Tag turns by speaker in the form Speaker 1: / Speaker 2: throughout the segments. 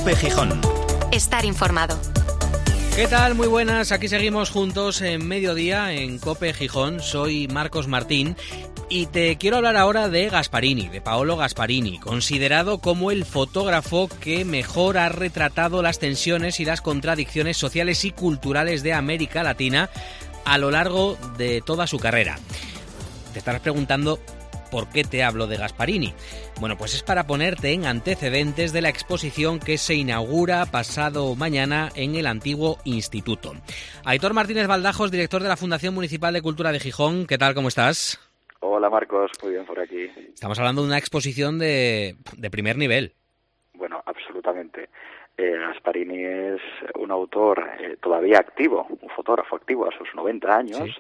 Speaker 1: COPE Gijón.
Speaker 2: Estar informado.
Speaker 3: ¿Qué tal? Muy buenas, aquí seguimos juntos en Mediodía en COPE Gijón. Soy Marcos Martín y te quiero hablar ahora de Gasparini, de Paolo Gasparini, considerado como el fotógrafo que mejor ha retratado las tensiones y las contradicciones sociales y culturales de América Latina a lo largo de toda su carrera. Te estarás preguntando ¿por qué te hablo de Gasparini? Bueno, pues es para ponerte en antecedentes de la exposición que se inaugura pasado mañana en el antiguo instituto. Aitor Martínez Baldajos, director de la Fundación Municipal de Cultura de Gijón. ¿Qué tal? ¿Cómo estás?
Speaker 4: Hola Marcos, muy bien por aquí.
Speaker 3: Estamos hablando de una exposición de primer nivel.
Speaker 4: Bueno, absolutamente. Gasparini es un autor todavía activo, un fotógrafo activo a sus 90 años. Sí.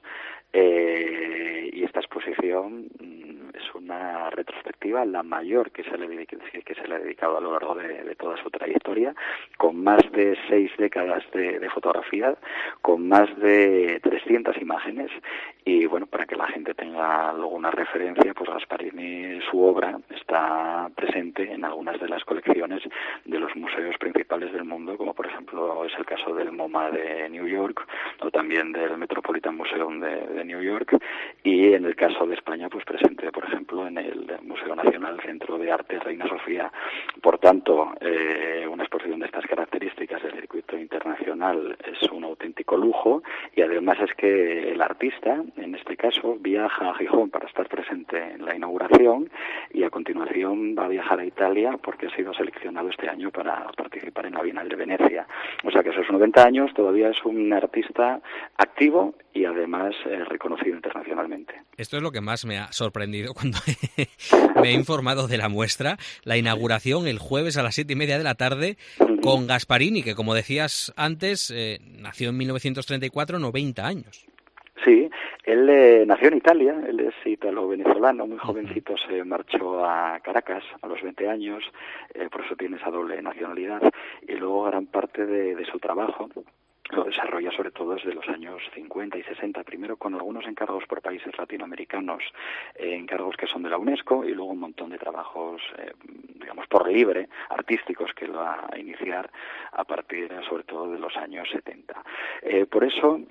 Speaker 4: Y esta exposición es una retrospectiva, la mayor que se le ha dedicado a lo largo de toda su trayectoria, con más de 6 décadas de fotografía, con más de 300 imágenes, y bueno, para que la gente tenga alguna referencia, pues Gasparini, su obra está presente en algunas de las colecciones de los museos principales del mundo, como por ejemplo es el caso del MoMA de New York, o también del Metropolitan Museum de New York, y en el caso de España, pues presente, por ejemplo, en el Museo Nacional Centro de Arte Reina Sofía. Por tanto, una exposición de estas características del circuito internacional es un auténtico lujo, y además es que el artista, en este caso, viaja a Gijón para estar presente en la inauguración, y a continuación va a viajar a Italia porque ha sido seleccionado este año para participar en la Bienal de Venecia. O sea que a sus 90 años todavía es un artista activo y además reconocido internacionalmente.
Speaker 3: Esto es lo que más me ha sorprendido cuando me he informado de la muestra. La inauguración el jueves a las 7:30 de la tarde con Gasparini, que como decías antes, nació en 1934, 90 años.
Speaker 4: Sí, él nació en Italia, él es italo-venezolano, muy jovencito se marchó a Caracas a los 20 años, por eso tiene esa doble nacionalidad, y luego gran parte de su trabajo lo desarrolla sobre todo desde los años 50 y 60, primero con algunos encargos por países latinoamericanos, encargos que son de la UNESCO, y luego un montón de trabajos, digamos, por libre, artísticos, que lo va a iniciar a partir sobre todo de los años 70. Por eso,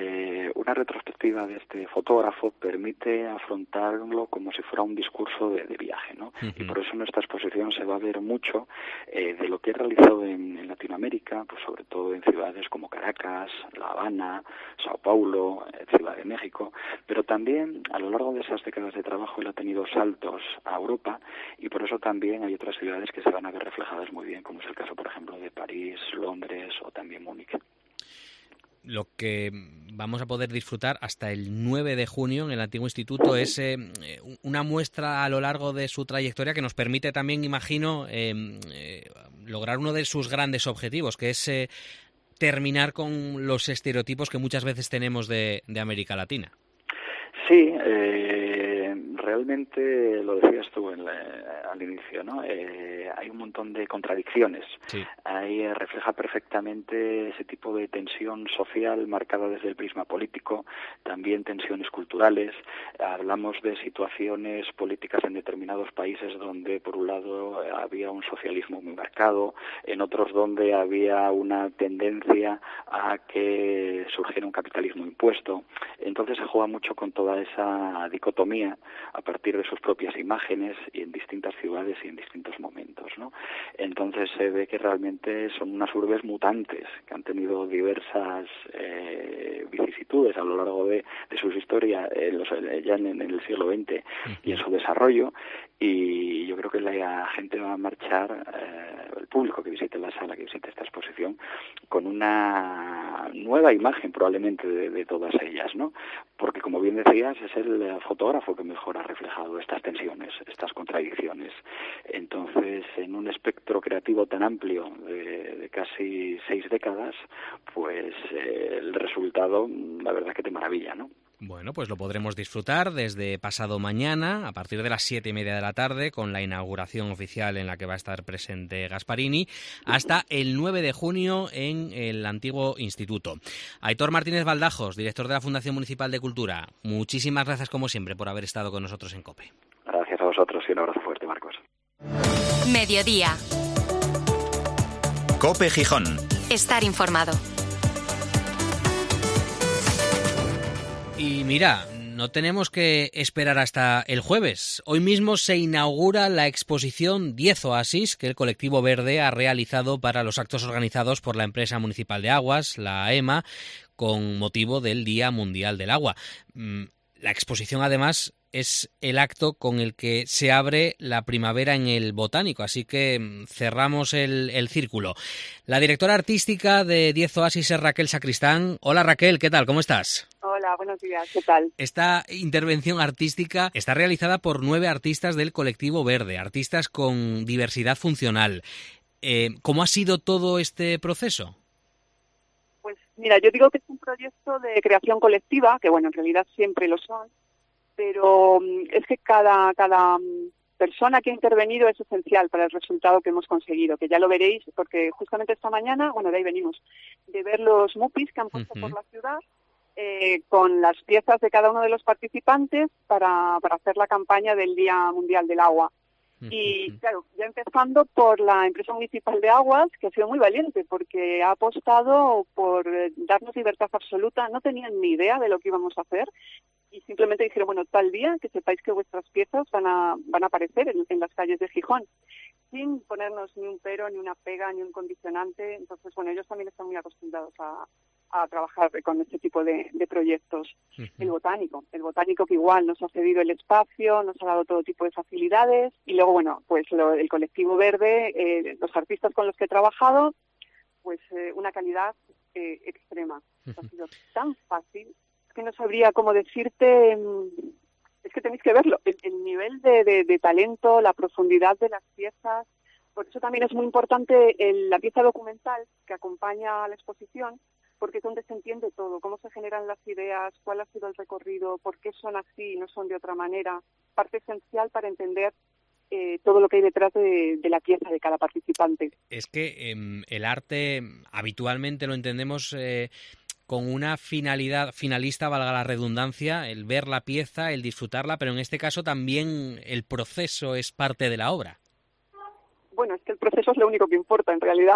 Speaker 4: una retrospectiva de este fotógrafo permite afrontarlo como si fuera un discurso de viaje, ¿no? Uh-huh. Y por eso en esta exposición se va a ver mucho de lo que he realizado en Latinoamérica, pues sobre todo en ciudades como Caracas, La Habana, Sao Paulo, Ciudad de México, pero también a lo largo de esas décadas de trabajo él ha tenido saltos a Europa, y por eso también hay otras ciudades que se van a ver reflejadas muy bien, como es el caso, por ejemplo, de París, Londres o también Múnich.
Speaker 3: Lo que vamos a poder disfrutar hasta el 9 de junio en el Antiguo Instituto es una muestra a lo largo de su trayectoria que nos permite también, imagino, lograr uno de sus grandes objetivos, que es terminar con los estereotipos que muchas veces tenemos de América Latina.
Speaker 4: Sí, realmente lo decías tú al inicio, ¿no? Hay un montón de contradicciones. Sí. Ahí refleja perfectamente ese tipo de tensión social marcada desde el prisma político, también tensiones culturales. Hablamos de situaciones políticas en determinados países donde, por un lado, había un socialismo muy marcado, en otros donde había una tendencia a que surgiera un capitalismo impuesto. Entonces se juega mucho con toda esa dicotomía a partir de sus propias imágenes y en distintas ciudades y en distintos momentos, ¿no? Entonces se ve que realmente son unas urbes mutantes que han tenido diversas vicisitudes a lo largo de sus historias, ya en el siglo XX y en su desarrollo, y yo creo que la gente va a marchar, el público que visite la sala, que visite esta exposición, con una nueva imagen probablemente de todas ellas, ¿no? Porque, como bien decías, es el fotógrafo que mejor ha reflejado estas tensiones, estas contradicciones. Entonces, en un espectro creativo tan amplio de casi 6 décadas, pues el resultado, la verdad que te maravilla, ¿no?
Speaker 3: Bueno, pues lo podremos disfrutar desde pasado mañana, a partir de las 7:30 de la tarde, con la inauguración oficial en la que va a estar presente Gasparini, hasta el 9 de junio en el Antiguo Instituto. Aitor Martínez Baldajos, director de la Fundación Municipal de Cultura, muchísimas gracias como siempre por haber estado con nosotros en COPE.
Speaker 4: Gracias a vosotros y un abrazo fuerte, Marcos.
Speaker 2: Mediodía.
Speaker 1: COPE Gijón.
Speaker 2: Estar informado.
Speaker 3: Y mira, no tenemos que esperar hasta el jueves. Hoy mismo se inaugura la exposición 10 Oasis que el Colectivo Verde ha realizado para los actos organizados por la empresa municipal de aguas, la EMA, con motivo del Día Mundial del Agua. La exposición, además, es el acto con el que se abre la primavera en el Botánico, así que cerramos el círculo. La directora artística de 10 Oasis es Raquel Sacristán. Hola Raquel, ¿qué tal? ¿Cómo estás?
Speaker 5: Hola, buenos días, ¿qué tal?
Speaker 3: Esta intervención artística está realizada por 9 artistas del Colectivo Verde, artistas con diversidad funcional. ¿Cómo ha sido todo este proceso?
Speaker 5: Pues mira, yo digo que es un proyecto de creación colectiva, que bueno, en realidad siempre lo son, pero es que cada persona que ha intervenido es esencial para el resultado que hemos conseguido, que ya lo veréis, porque justamente esta mañana, bueno, de ahí venimos, de ver los mupis que han puesto por la ciudad, con las piezas de cada uno de los participantes para hacer la campaña del Día Mundial del Agua. Y claro, ya empezando por la empresa municipal de aguas, que ha sido muy valiente porque ha apostado por darnos libertad absoluta, no tenían ni idea de lo que íbamos a hacer y simplemente dijeron, bueno, tal día que sepáis que vuestras piezas van a aparecer en las calles de Gijón, sin ponernos ni un pero, ni una pega, ni un condicionante. Entonces, bueno, ellos también están muy acostumbrados a trabajar con este tipo de proyectos. El botánico que igual nos ha cedido el espacio, nos ha dado todo tipo de facilidades y luego, bueno, pues el Colectivo Verde, los artistas con los que he trabajado, pues una calidad extrema. Ha sido tan fácil que no sabría cómo decirte, es que tenéis que verlo, el nivel de talento, la profundidad de las piezas. Por eso también es muy importante la pieza documental que acompaña a la exposición, porque es donde se entiende todo, cómo se generan las ideas, cuál ha sido el recorrido, por qué son así y no son de otra manera. Parte esencial para entender todo lo que hay detrás de la pieza de cada participante.
Speaker 3: Es que el arte habitualmente lo entendemos con una finalista, valga la redundancia, el ver la pieza, el disfrutarla, pero en este caso también el proceso es parte de la obra. Bueno, es que el proceso es lo único que importa en realidad,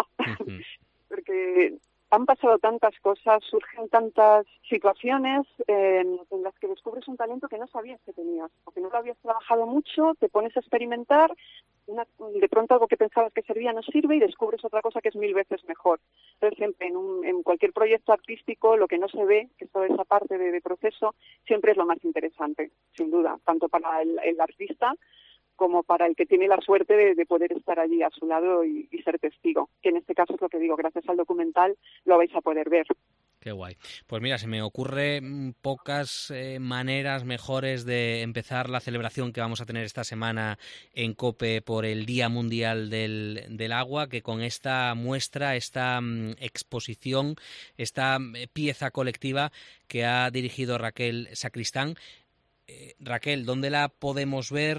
Speaker 3: porque han pasado tantas cosas, surgen tantas situaciones en las que descubres un talento que no sabías que tenías, porque no lo habías trabajado mucho, te pones a experimentar, de pronto algo que pensabas que servía no sirve y descubres otra cosa que es 1000 veces mejor. Entonces siempre en cualquier proyecto artístico lo que no se ve, que es toda esa parte de proceso, siempre es lo más interesante, sin duda, tanto para el artista como para el que tiene la suerte de poder estar allí a su lado y ser testigo, que en este caso es lo que digo, gracias al documental lo vais a poder ver. Qué guay. Pues mira, se me ocurre pocas maneras mejores de empezar la celebración que vamos a tener esta semana en COPE por el Día Mundial del Agua, que con esta muestra, esta exposición, esta pieza colectiva que ha dirigido Raquel Sacristán. Raquel, ¿dónde la podemos ver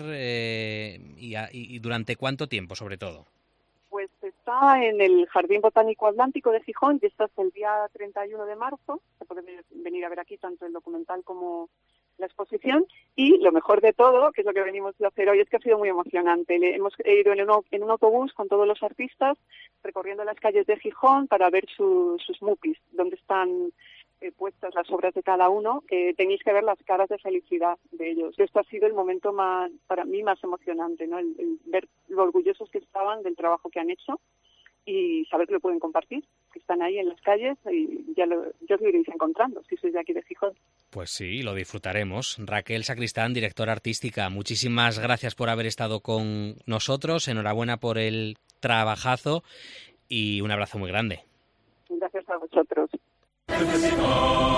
Speaker 3: y durante cuánto tiempo, sobre todo?
Speaker 5: Pues está en el Jardín Botánico Atlántico de Gijón y está hasta el día 31 de marzo. Se puede venir a ver aquí tanto el documental como la exposición. Y lo mejor de todo, que es lo que venimos a hacer hoy, es que ha sido muy emocionante. Hemos ido en un autobús con todos los artistas recorriendo las calles de Gijón para ver sus mupis, donde están puestas las obras de cada uno. Tenéis que ver las caras de felicidad de ellos. Esto ha sido el momento para mí más emocionante, ¿no? El ver lo orgullosos que estaban del trabajo que han hecho y saber que lo pueden compartir, que están ahí en las calles y ya os lo iréis encontrando si sois de aquí de Gijón.
Speaker 3: Pues sí, lo disfrutaremos. Raquel Sacristán, directora artística, muchísimas gracias por haber estado con nosotros. Enhorabuena por el trabajazo y un abrazo muy grande.
Speaker 5: Gracias a vosotros.
Speaker 6: En Flexicar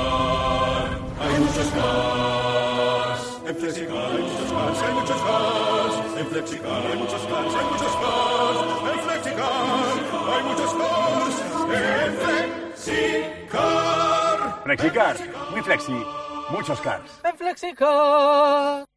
Speaker 6: hay muchos cars. En Flexicar hay muchos cars, hay muchos cars. En Flexicar hay muchos cars, hay muchos cars. En Flexicar hay muchos cars. En Flexicar.
Speaker 7: Flexicar, muy flexi, muchos cars.
Speaker 8: En Flexicar.